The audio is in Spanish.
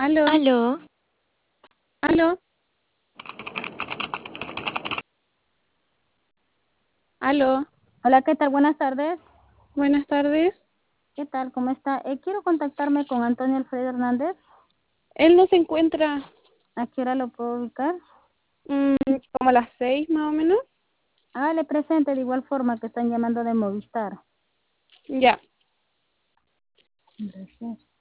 Aló, Aló, aló, aló. Hola, ¿qué tal? Buenas tardes. Buenas tardes. ¿Qué tal? ¿Cómo está? Quiero contactarme con Antonio Alfredo Hernández. Él no se encuentra ¿A qué hora lo puedo ubicar? mm, como a las 6 más o menos. Le presente de igual forma que están llamando de Movistar. Ya. Gracias.